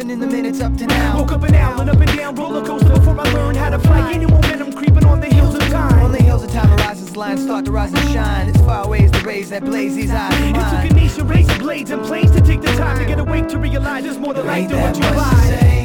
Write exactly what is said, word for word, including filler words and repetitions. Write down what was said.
happened in the minutes up to now. Woke up an owl and up and down roller coaster before I learned how to fly. Any momentum creeping on the hills of time. On the hills of time, horizons lines start to rise and shine. As far away as the rays that blaze these eyes of It mine. took a nation, razor blades and planes to take the time to get awake to realize there's more to life Ain't than that what you much to buy. say?